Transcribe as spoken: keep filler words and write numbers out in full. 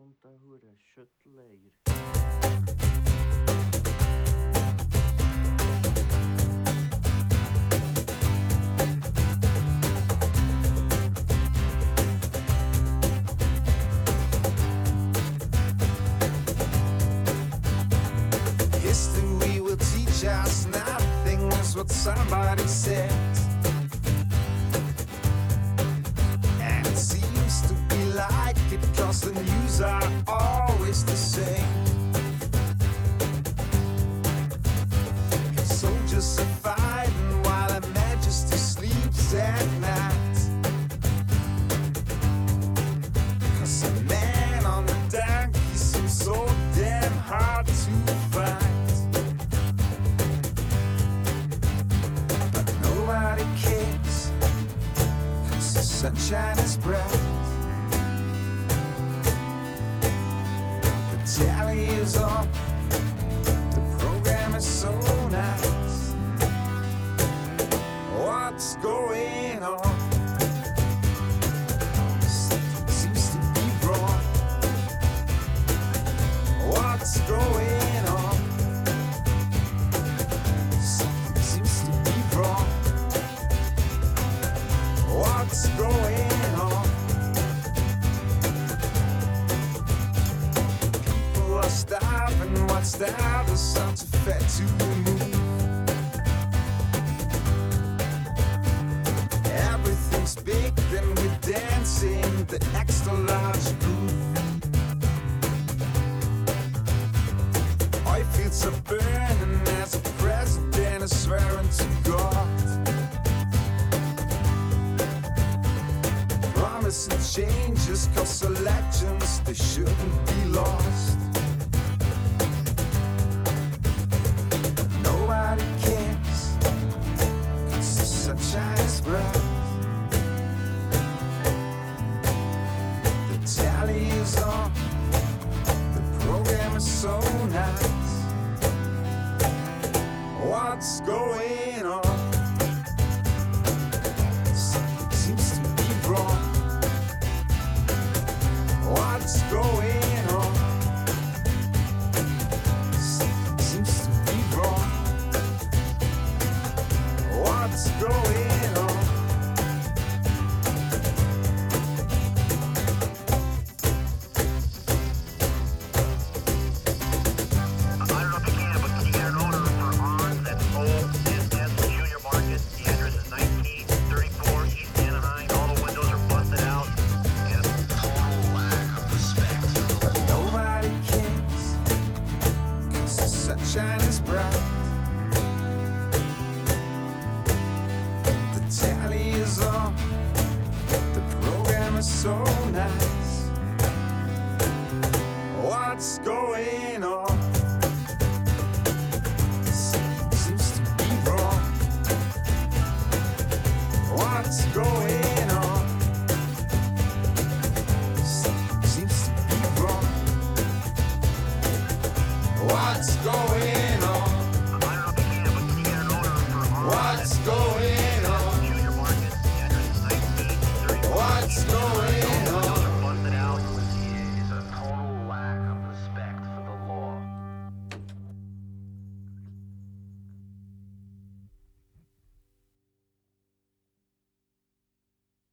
sånt där hurra köttläger. History will teach us nothing is what somebody said. And it seems to be like it, cause the news are always the same. Soldiers are fighting while Her Majesty sleeps at night. Cause a man on the donkey seems so damn hard to find. But nobody cares, cause the sunshine is bright. The tally is on, the program is so nice. What's going on? Something seems to be wrong. What's going on? Something seems to be wrong. What's going on? People are starving. What's that? The sounds are fed to move. Everything's big, then we're dancing the extra large groove. Oil fields are burning as the president is swearing to God. Promising changes, cause elections, they shouldn't be lost. Nobody cares, cause the sunshine is bright. The tally is on, the program is so nice. What's going on? Something seems to be wrong. What's going on? Something seems to be wrong. What's going on? I don't know if you can, but can you get an order for arms at Old S S Junior Market? The address is nineteen thirty-four East Anaheim. All the windows are busted out. And a total lack of respect for the law. Nobody cares, cause the sunshine is bright. The tally is on, the program is so nice. What's going on? Something seems to be wrong. What's going